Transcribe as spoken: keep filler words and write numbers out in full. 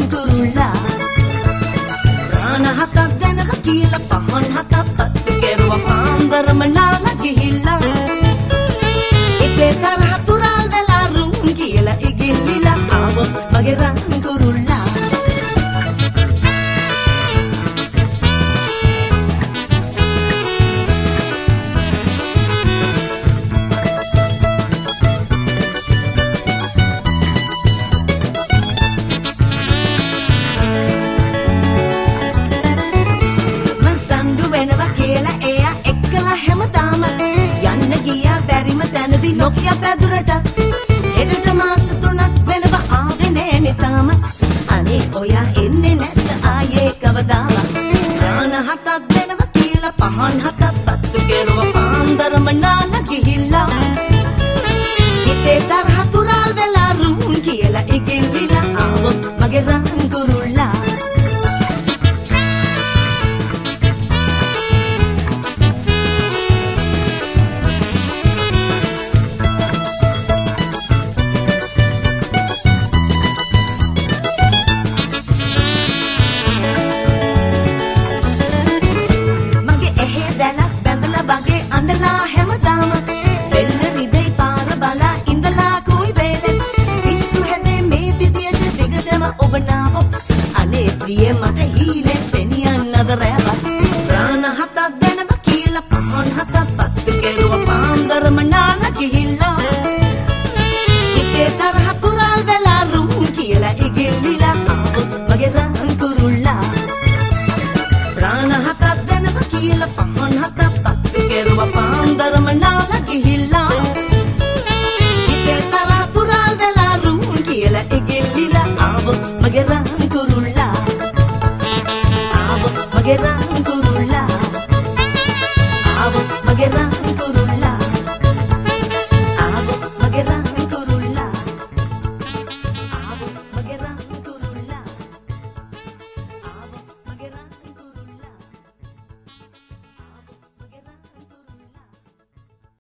කුරුල්ලා රාන හතක් දැනව කියලා පහන් හතක් පත්තු කෙරුවා පාන්දරම නාලා ගිහිල්ලා ඒකේ තරහ තුරල් වෙලා රුම් කියලා ඉගිල්ලිලා ආවොත් මගේ රන් කුරුල්ලා නොකිය පැදුරට හෙටට මාස තුනක් වෙනව ආවේ නෑනේ තාම අනේ ඔයා එන්නේ නැද්ද ආයේ කවදාවත් රාන හතක් වෙනව කියලා පහන් හතක් පත්තු කෙරුවා පාන්දරම නාලා ගිහිල්ලා හිතේ තරහ තුරල් වෙලා රුම් කියලා ඉගිල්ලිලා ආවොත් මගේ රන් කුරුල්ලා Priye mate